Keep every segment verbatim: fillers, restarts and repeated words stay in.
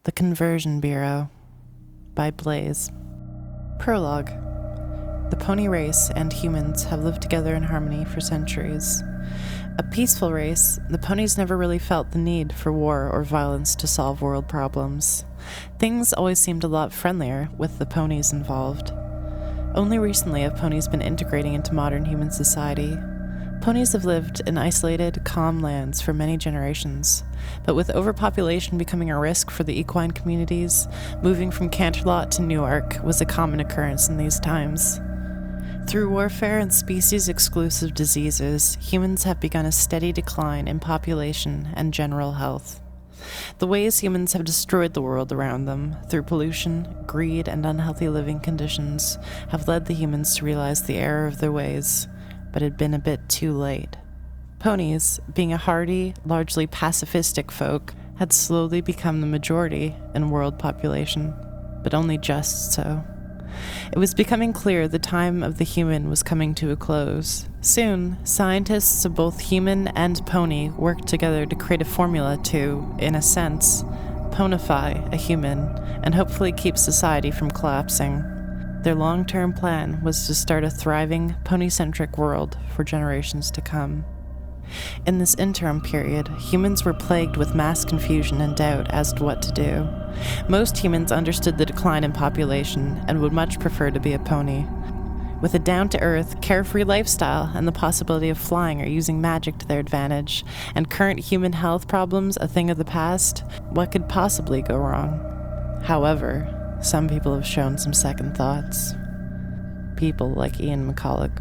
The Conversion Bureau by Blaze. Prologue. The pony race and humans have lived together in harmony for centuries. A peaceful race, the ponies never really felt the need for war or violence to solve world problems. Things always seemed a lot friendlier with the ponies involved. Only recently have ponies been integrating into modern human society. Ponies have lived in isolated, calm lands for many generations, but with overpopulation becoming a risk for the equine communities, moving from Canterlot to Newark was a common occurrence in these times. Through warfare and species-exclusive diseases, humans have begun a steady decline in population and general health. The ways humans have destroyed the world around them, through pollution, greed, and unhealthy living conditions, have led the humans to realize the error of their ways, but had been a bit too late. Ponies, being a hardy, largely pacifistic folk, had slowly become the majority in world population, but only just so. It was becoming clear the time of the human was coming to a close. Soon, scientists of both human and pony worked together to create a formula to, in a sense, ponify a human and hopefully keep society from collapsing. Their long-term plan was to start a thriving, pony-centric world for generations to come. In this interim period, humans were plagued with mass confusion and doubt as to what to do. Most humans understood the decline in population and would much prefer to be a pony. With a down-to-earth, carefree lifestyle and the possibility of flying or using magic to their advantage, and current human health problems a thing of the past, what could possibly go wrong? However, some people have shown some second thoughts. People like Ian McCulloch.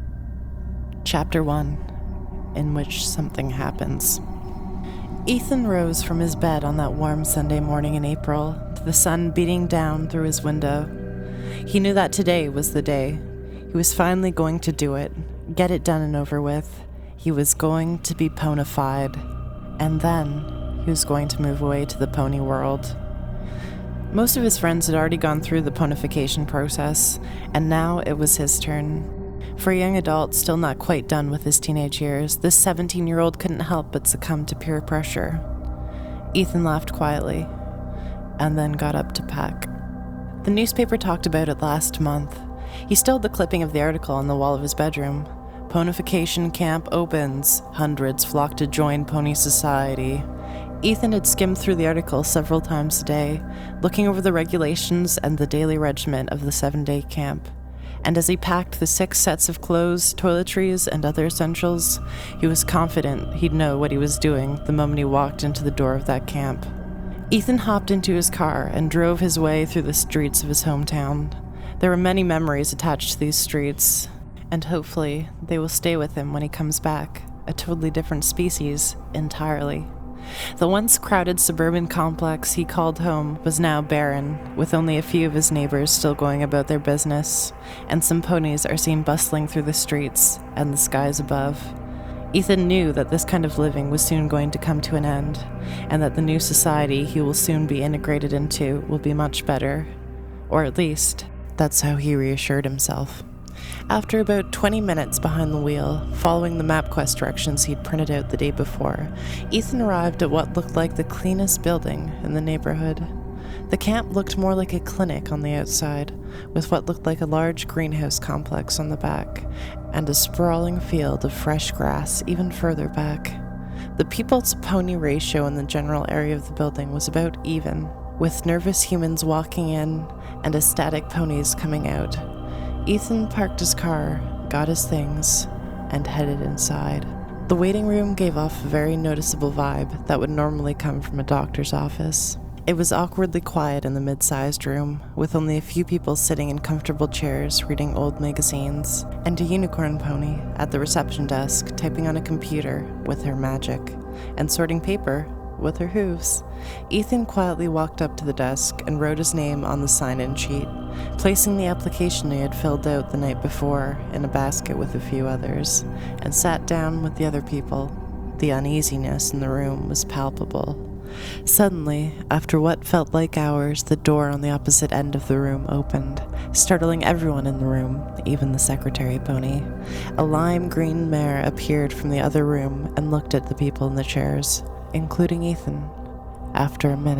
Chapter one, in which something happens. Ethan rose from his bed on that warm Sunday morning in April, to the sun beating down through his window. He knew that today was the day. He was finally going to do it, get it done and over with. He was going to be ponified, and then he was going to move away to the pony world. Most of his friends had already gone through the ponification process, and now it was his turn. For a young adult still not quite done with his teenage years, this seventeen-year-old couldn't help but succumb to peer pressure. Ethan laughed quietly, and then got up to pack. The newspaper talked about it last month. He stole the clipping of the article on the wall of his bedroom. Ponification camp opens. Hundreds flock to join Pony Society. Ethan had skimmed through the article several times a day, looking over the regulations and the daily regimen of the seven-day camp. And as he packed the six sets of clothes, toiletries, and other essentials, he was confident he'd know what he was doing the moment he walked into the door of that camp. Ethan hopped into his car and drove his way through the streets of his hometown. There were many memories attached to these streets, and hopefully they will stay with him when he comes back, a totally different species entirely. The once crowded suburban complex he called home was now barren, with only a few of his neighbors still going about their business, and some ponies are seen bustling through the streets and the skies above. Ethan knew that this kind of living was soon going to come to an end, and that the new society he will soon be integrated into will be much better. Or at least, that's how he reassured himself. After about twenty minutes behind the wheel, following the MapQuest directions he'd printed out the day before, Ethan arrived at what looked like the cleanest building in the neighborhood. The camp looked more like a clinic on the outside, with what looked like a large greenhouse complex on the back, and a sprawling field of fresh grass even further back. The people-to-pony ratio in the general area of the building was about even, with nervous humans walking in and ecstatic ponies coming out. Ethan parked his car, got his things, and headed inside. The waiting room gave off a very noticeable vibe that would normally come from a doctor's office. It was awkwardly quiet in the mid-sized room, with only a few people sitting in comfortable chairs reading old magazines, and a unicorn pony at the reception desk typing on a computer with her magic, and sorting paper with her hooves. Ethan quietly walked up to the desk and wrote his name on the sign-in sheet, placing the application he had filled out the night before in a basket with a few others, and sat down with the other people. The uneasiness in the room was palpable. Suddenly, after what felt like hours, the door on the opposite end of the room opened, startling everyone in the room, even the secretary pony. A lime green mare appeared from the other room and looked at the people in the chairs, including Ethan. After a minute,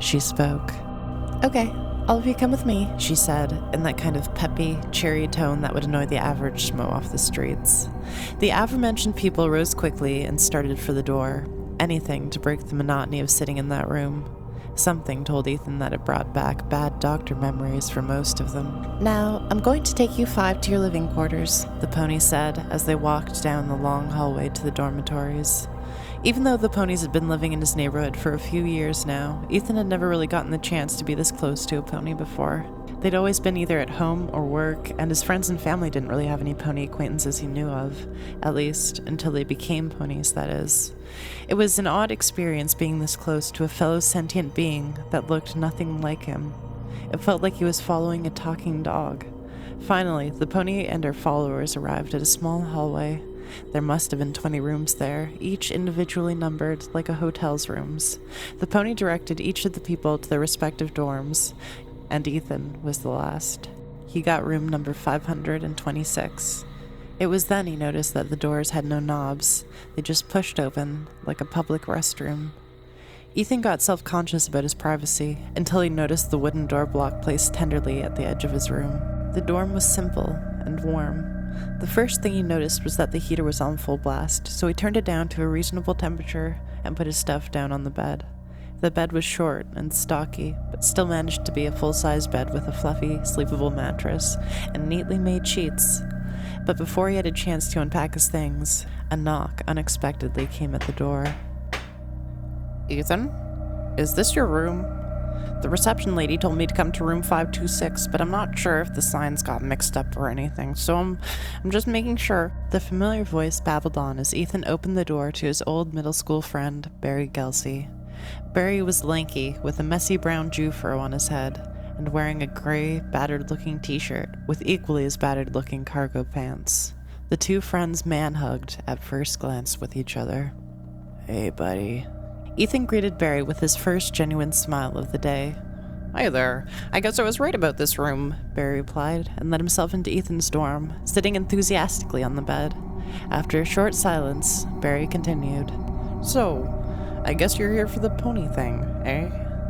she spoke. "Okay, all of you come with me," she said, in that kind of peppy, cheery tone that would annoy the average schmo off the streets. The aforementioned people rose quickly and started for the door. Anything to break the monotony of sitting in that room. Something told Ethan that it brought back bad doctor memories for most of them. "Now, I'm going to take you five to your living quarters," the pony said as they walked down the long hallway to the dormitories. Even though the ponies had been living in his neighborhood for a few years now, Ethan had never really gotten the chance to be this close to a pony before. They'd always been either at home or work, and his friends and family didn't really have any pony acquaintances he knew of, at least until they became ponies, that is. It was an odd experience being this close to a fellow sentient being that looked nothing like him. It felt like he was following a talking dog. Finally, the pony and her followers arrived at a small hallway. There must have been twenty rooms there, each individually numbered like a hotel's rooms. The pony directed each of the people to their respective dorms, and Ethan was the last. He got room number five hundred twenty-six. It was then he noticed that the doors had no knobs. They just pushed open, like a public restroom. Ethan got self-conscious about his privacy, until he noticed the wooden door block placed tenderly at the edge of his room. The dorm was simple and warm. The first thing he noticed was that the heater was on full blast, so he turned it down to a reasonable temperature and put his stuff down on the bed. The bed was short and stocky, but still managed to be a full-size bed with a fluffy, sleepable mattress and neatly made sheets. But before he had a chance to unpack his things, a knock unexpectedly came at the door. "Ethan, is this your room? The reception lady told me to come to room five two six, but I'm not sure if the signs got mixed up or anything, so I'm, I'm just making sure." The familiar voice babbled on as Ethan opened the door to his old middle school friend, Barry Gelsey. Barry was lanky, with a messy brown Jew furrow on his head, and wearing a gray, battered-looking t-shirt with equally as battered-looking cargo pants. The two friends man-hugged at first glance with each other. "Hey, buddy." Ethan greeted Barry with his first genuine smile of the day. "Hi there. I guess I was right about this room," Barry replied, and let himself into Ethan's dorm, sitting enthusiastically on the bed. After a short silence, Barry continued. "So, I guess you're here for the pony thing, eh?"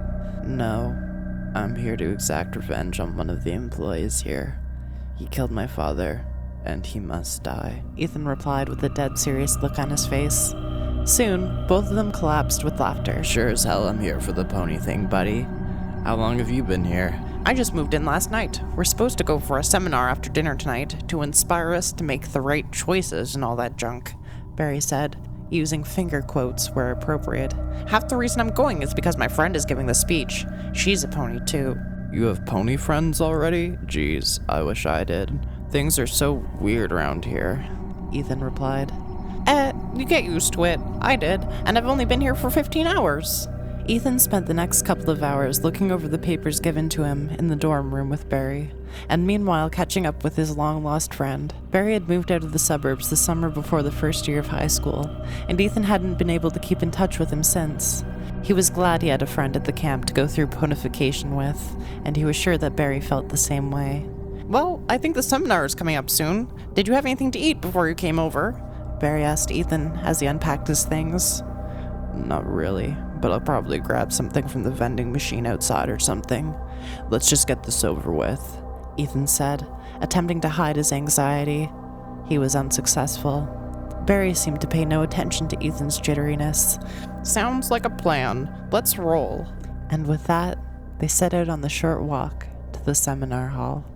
"No. I'm here to exact revenge on one of the employees here. He killed my father, and he must die," Ethan replied with a dead serious look on his face. Soon, both of them collapsed with laughter. "Sure as hell I'm here for the pony thing, buddy. How long have you been here?" "I just moved in last night. We're supposed to go for a seminar after dinner tonight to inspire us to make the right choices and all that junk," Barry said, using finger quotes where appropriate. "Half the reason I'm going is because my friend is giving the speech. She's a pony, too." "You have pony friends already? Jeez, I wish I did. Things are so weird around here," Ethan replied. Eh, you get used to it. I did, and I've only been here for fifteen hours. Ethan spent the next couple of hours looking over the papers given to him in the dorm room with Barry, and meanwhile catching up with his long-lost friend. Barry had moved out of the suburbs the summer before the first year of high school, and Ethan hadn't been able to keep in touch with him since. He was glad he had a friend at the camp to go through ponification with, and he was sure that Barry felt the same way. "Well, I think the seminar is coming up soon. Did you have anything to eat before you came over?" Barry asked Ethan as he unpacked his things. "Not really, but I'll probably grab something from the vending machine outside or something. Let's just get this over with," Ethan said, attempting to hide his anxiety. He was unsuccessful. Barry seemed to pay no attention to Ethan's jitteriness. "Sounds like a plan. Let's roll." And with that, they set out on the short walk to the seminar hall.